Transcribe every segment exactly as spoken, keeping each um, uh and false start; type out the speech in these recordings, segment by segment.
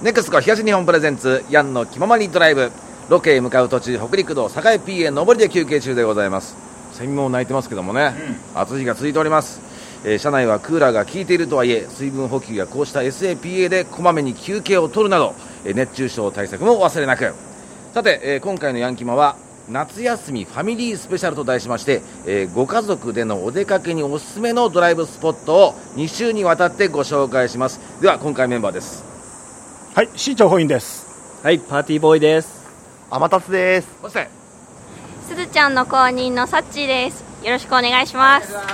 ネクスコ東日本プレゼンツヤンの気ままにドライブ。ロケへ向かう途中、北陸道栄 ピー へ上りで休憩中でございます。セミも鳴いてますけどもね、うん、暑い日が続いております。えー、車内はクーラーが効いているとはいえ、水分補給やこうした エスエーピーエー でこまめに休憩を取るなど、えー、熱中症対策も忘れなく。さて、えー、今回のヤンキマは夏休みファミリースペシャルと題しまして、えー、ご家族でのお出かけにおすすめのドライブスポットをに週にわたってご紹介します。では今回メンバーです。 はい、市長法員です。 はい、パーティーボーイです。 天達です。 そしてすずちゃんの公認のサッチーです。よろしくお願いします。 サ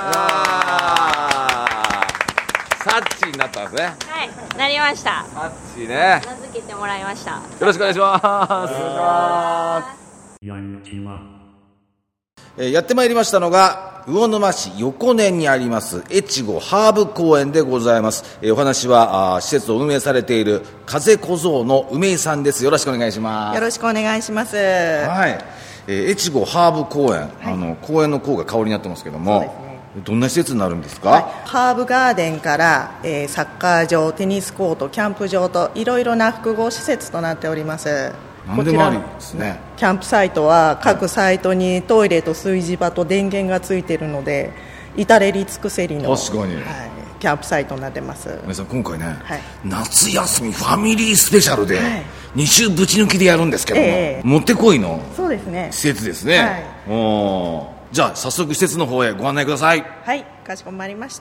ッチーになったんですね。 はい、なりました。 サッチーね、 名付けてもらいました。よろしくお願いします。 お願いします。 えー、やってまいりましたのが魚沼市横根にあります越後ハーブ公園でございます。えー、お話はあ施設を運営されている風小僧の梅井さんです。よろしくお願いします。 よろしくお願いします。 はい、えー、越後ハーブ公園、はい、あの公園の公が香りになってますけども、そうですね、どんな施設になるんですか？はい、 ハーブガーデンから、えー、サッカー場、テニスコート、キャンプ場といろいろな複合施設となっております。 何でもありですね。 キャンプサイトは各サイトにトイレと炊事場と電源がついているので至れり尽くせりの、 確かに、はい、 キャンプサイトになってます。 皆さん今回ね、はい、夏休みファミリースペシャルでに週ぶち抜きでやるんですけども、えー、もってこいのそうですね、 施設ですね。はい、おじゃあ早速施設の方へご案内ください。 はい、かしこまりました。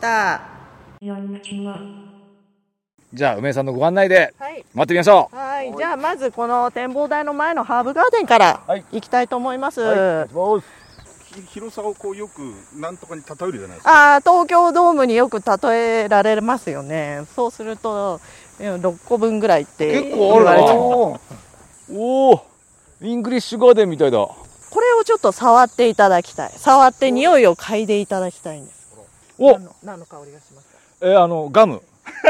じゃあ梅井さんのご案内で待ってみましょう。 はい、はい、じゃあまずこの展望台の前のハーブガーデンから行きたいと思います。はいはい、 広さをこうよくなんとかに例えるじゃないですか。 あ、東京ドームによく例えられますよね。そうするとろっこぶんぐらいって結構あるな。おお、イングリッシュガーデンみたいだ。これをちょっと触っていただきたい。触って匂いを嗅いでいただきたいんです。お、何の、何の香りがしますか？ えー、あのガム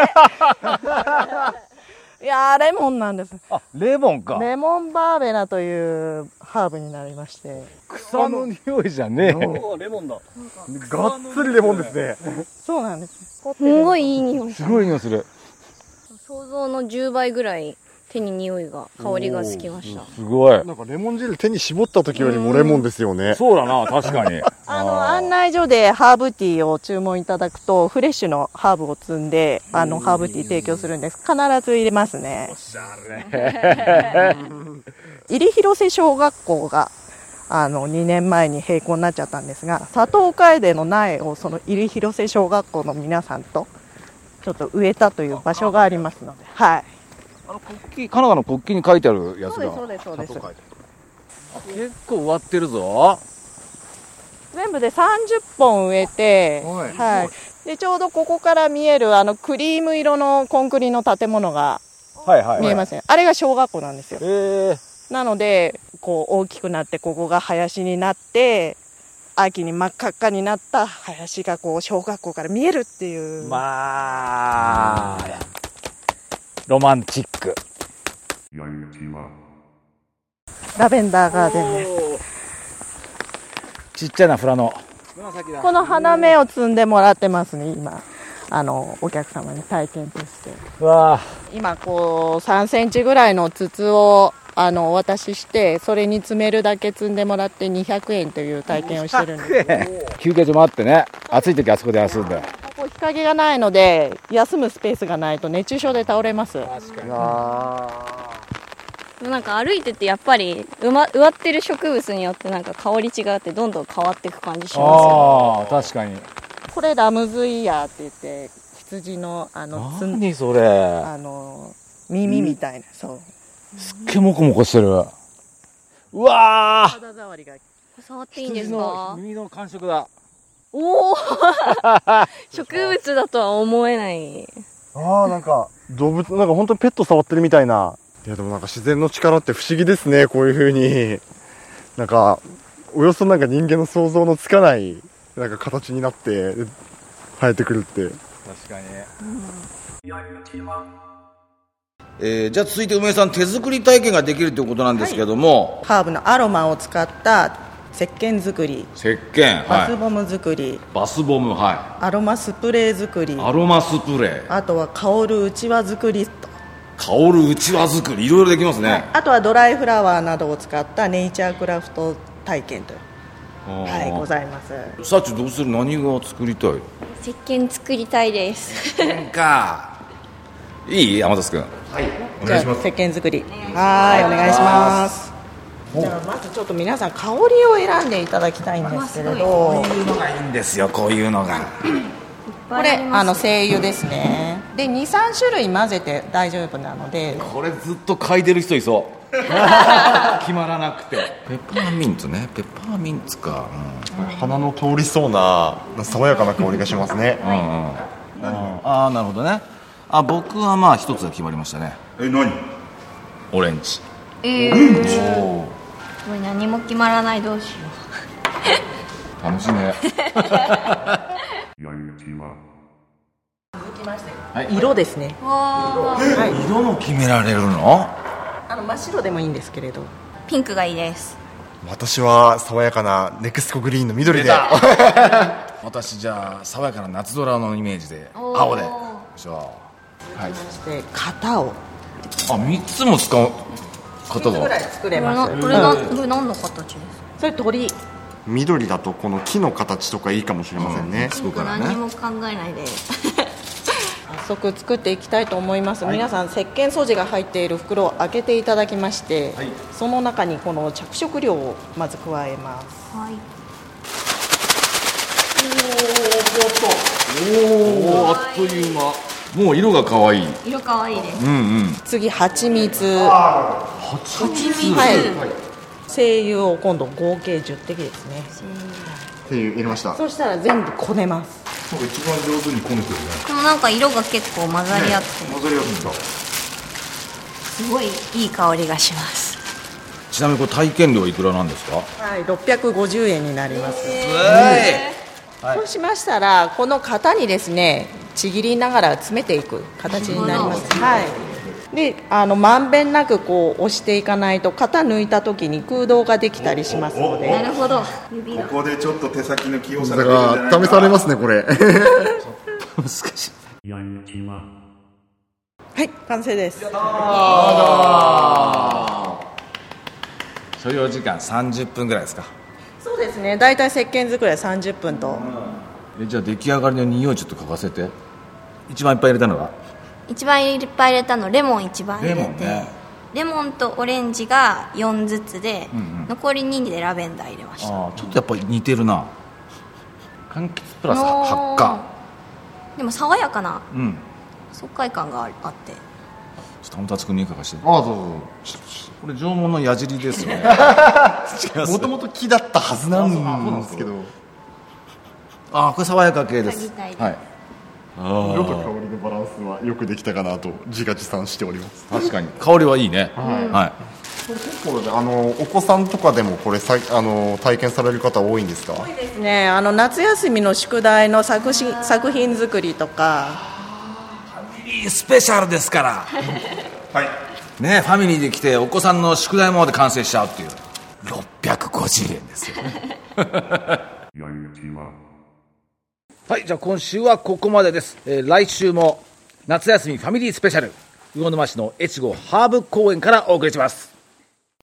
いやー、レモンなんです。 あ、レモンか。 レモンバーベナというハーブになりまして、 草の匂いじゃねえ。 レモンだ。がっつりレモンですね。 そうなんです。 すごいいい匂い。 すごい匂いする。 想像のじゅうばいぐらい手に匂いが、香りがつきました。 すごい。 なんかレモン汁手に絞った時よりもレモンですよね。 そうだな、確かに。 あの案内所でハーブティーを注文いただくとフレッシュのハーブを積んであのハーブティー提供するんです。必ず入れますね。 おしゃれ。 入広瀬小学校があのにねんまえに閉校になっちゃったんですが、佐藤楓の苗をその入広瀬小学校の皆さんとちょっと植えたという場所がありますので、はい。 あの国旗、神奈川の国旗に書いてあるやつが。 そうですそうですそうです。 結構植わってるぞ。 全部でさんじゅっぽん植えて、はい、はい、でちょうどここから見えるあのクリーム色のコンクリの建物が見えますね。あれが小学校なんですよ。 へー。 なのでこう大きくなってここが林になって秋に真っ赤っかになった林がこう小学校から見えるっていう。 まあロマンチック。 ラベンダーガーデンです。 ちっちゃなフラノ。 この花芽を摘んでもらってますね、今。あのお客様に体験として。 わあ。 今こうさんセンチぐらいの筒をあのお渡しして、それに詰めるだけ摘んでもらってにひゃくえんという体験をしてるんです。 休憩所もあってね、暑い時あそこで休んで。 ここ日陰がないので休むスペースがないと熱中症で倒れます。 確かに。 なんか歩いててやっぱり植わってる植物によってなんか香り違ってどんどん変わっていく感じしますよね。 ああ、確かに。 これラムズイヤーって言って羊のあの何それ、 あの耳みたいな、そうすっげえモコモコしてる。うわー、 肌触りが。 触っていいんですか？ 耳の感触だ。 おお植物だとは思えない。 ああ、なんか動物、なんか本当にペット触ってるみたいな。いやでもなんか自然の力って不思議ですね。こういう風になんかおよそなんか人間の想像のつかないなんか形になって生えてくるって。 確かに、うん、えー、じゃあ続いて梅井さん、手作り体験ができるということなんですけども、 はい、ハーブのアロマを使った石鹸作り、 石鹸、 バスボム作り、 はい、バスボム、はい、 アロマスプレー作り、 アロマスプレー、 あとは香るうちわ作りと香るうちわ作りいろいろできますね。 あとはドライフラワーなどを使ったネイチャークラフト体験という、はい、ございます。 さっちどうする？何が作りたい？ 石鹸作りたいですかいい？天達君、 はい、おじゃあ願いします。 石鹸作り、はい、お願いします。じゃあまずちょっと皆さん香りを選んでいただきたいんですけれど、 こういうのがいいんですよ。こういうのがこれあの精油ですね。で にさん 種類混ぜて大丈夫なので、 これずっと嗅いでる人いそう決まらなくて。ペッパーミントね。ペッパーミントか、うん、 鼻の通りそうな爽やかな香りがしますね。 うんうん、ああなるほどね。あ、僕はまあ一つが決まりましたね。 え、何？ オレンジ。 えー、おこれ何も決まらない。どうしよう楽しいね続きまして、 はい、 色ですね。 わー、 はい、 色も決められるの？ あの真っ白でもいいんですけれど、 ピンクがいいです。 私は爽やかなネクスコグリーンの緑で私じゃあ爽やかな夏空のイメージで青で。じゃあ、はい、 そして型をあ、みっつも使う型みっつぐらいが。 作れます。 これな、これ何の形ですか？ それ鳥。 緑だとこの木の形とかいいかもしれませんね。 そうからね。 何も考えないで早速作っていきたいと思います、はい、皆さん石鹸素地が入っている袋を開けていただきまして、はい、その中にこの着色料をまず加えます。はい、 おお、あっという間。もう色が可愛い。 色可愛いです。 うんうん、次蜂蜜。 蜂蜜、 はい、精油を今度合計じゅってきですね。 精油入れました。 そしたら全部こねます。 一番上手にこねてるね。 このなんか色が結構混ざり合って、 ね、混ざり合ってた。 すごいいい香りがします。 ちなみにこれ体験料いくらなんですか？ はい、ろっぴゃくごじゅうえんになります。 えーはい、そうしましたらこの型にですねちぎりながら詰めていく形になります。はい、であのまんべんなくこう押していかないと型抜いた時に空洞ができたりしますので。 なるほど。 指がここでちょっと手先の器用さが出るんじゃないかな。試されますねこれ難しい。 はい、完成です。 所要時間さんじゅっぷんぐらいですか？ そうですね、だいたい石鹸作りはさんじゅっぷんと。 え、じゃあ出来上がりの匂いちょっと嗅がせて。一番いっぱい入れたのが一番いっぱい入れたのレモン一番入れて、 レモンね、 レモンとオレンジがよんずつで、うんうん、残りにでラベンダー入れました。 あ、ちょっとやっぱり似てるな。柑橘プラス発火でも爽やかな、 うん、 爽快感があって、 ちょっと天達君にいかがして。 ああ、そうそう、 これ縄文の矢尻ですよねもともと木だったはずなんですけど、 ああ、これ爽やか系です。はい、 色と香りのバランスはよくできたかなと自画自賛しております。 確かに香りはいいね。はい、はい、 結構あのお子さんとかでもこれさあの体験される方多いんですか？ 多いですね。あの夏休みの宿題の作品作品作りとか。 ファミリースペシャルですからはいね、ファミリーで来てお子さんの宿題まで完成しちゃうっていうろっぴゃくごじゅうえんですよはい、じゃあ今週はここまでです、えー、来週も夏休みファミリースペシャル魚沼市の越後ハーブ公園からお送りします。